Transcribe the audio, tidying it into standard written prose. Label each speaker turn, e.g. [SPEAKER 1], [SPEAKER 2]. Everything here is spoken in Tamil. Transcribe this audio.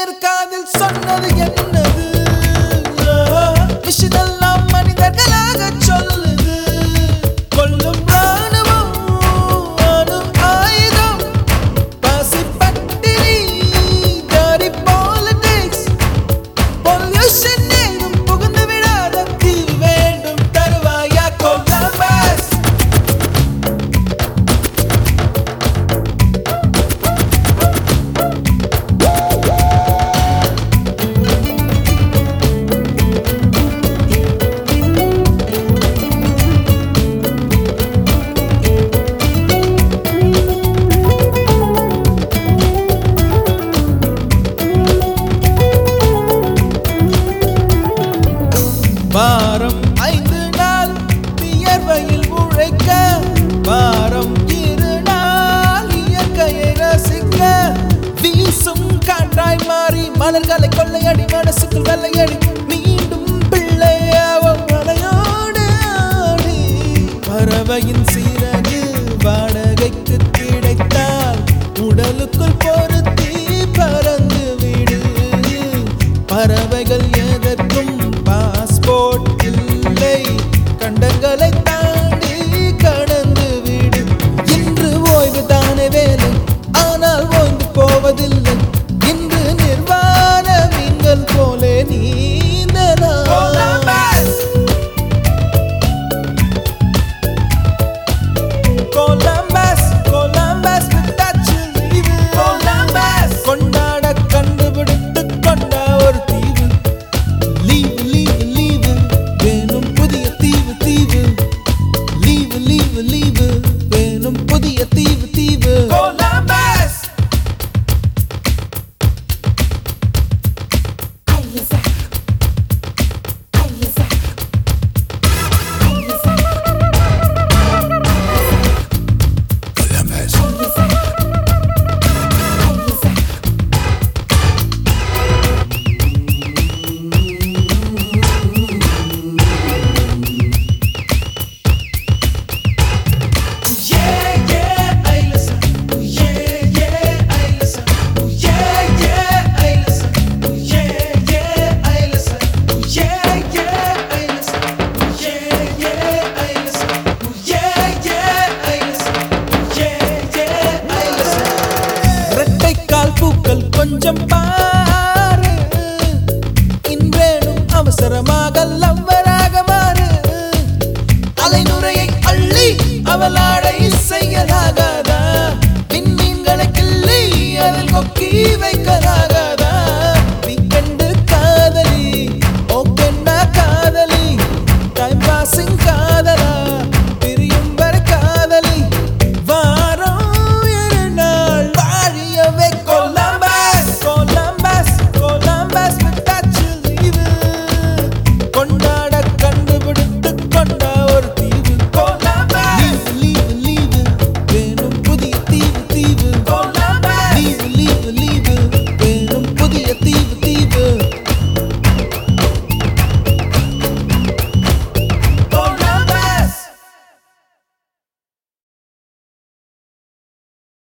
[SPEAKER 1] இன்ஜினியர் காதில் சொன்னது என்னது விஷயமெல்லாம் மனிதர்களாக சொல்லுது கொல்லும் ராணுவம் அணு ஆயுதம் பசி பட்டினி டாரி பாலிடிக்ஸ் பொல்யூஷன் ஏதும் புகுந்து விடாத தீர்வு வேண்டும் தருவாயா கொலம்பஸ் வாரம் 5 நாள் வியர்வையில் உழைக்க வாரம் 2 நாள் இயற்கையை ரசிக்க வீசும் காற்றாய் மாறி மலர்களை கொள்ளையடி மனசுக்குள் வெள்ளையடி மீண்டும் பிள்ளையாவும் மலையோடு ஆடி பறவையின் சீரகு வாடகைக்கு கிடைத்தால் உடலுக்குள் பொருத்தி பறந்து விடு பறவைகள் எதற்கும் பாஸ்போர்ட் இல்லை கண்டங்களை தாண்டி கடந்து விடு இன்று ஓய்வு தானே வேலை ஆனால் ஓய்ந்து போவதில்லை இன்று நிர்வாண மீன்கள் போலே நீந்தலாம் கொலம்பஸ் கொலம்பஸ் விட்டாச்சு லீவு கொலம்பஸ் கொண்டாட கண்டுபிடித்து கொண்ட ஒரு தீவு லீவு லீவு லீவு வேணும் புதிய தீவு தீவு லீவு லீவு லீவு வேணும் புதிய தீவு தீவு கொலம்பஸ் பூக்கள் கொஞ்சம் பாரு இன்றேனும் அவசரமாக லவ்வராக மாறு அலைநுரையை அள்ளி அவளாடை செய்யலாகாதா விண்மீன்களை கிள்ளி அதில் கொக்கி வைக்கலாக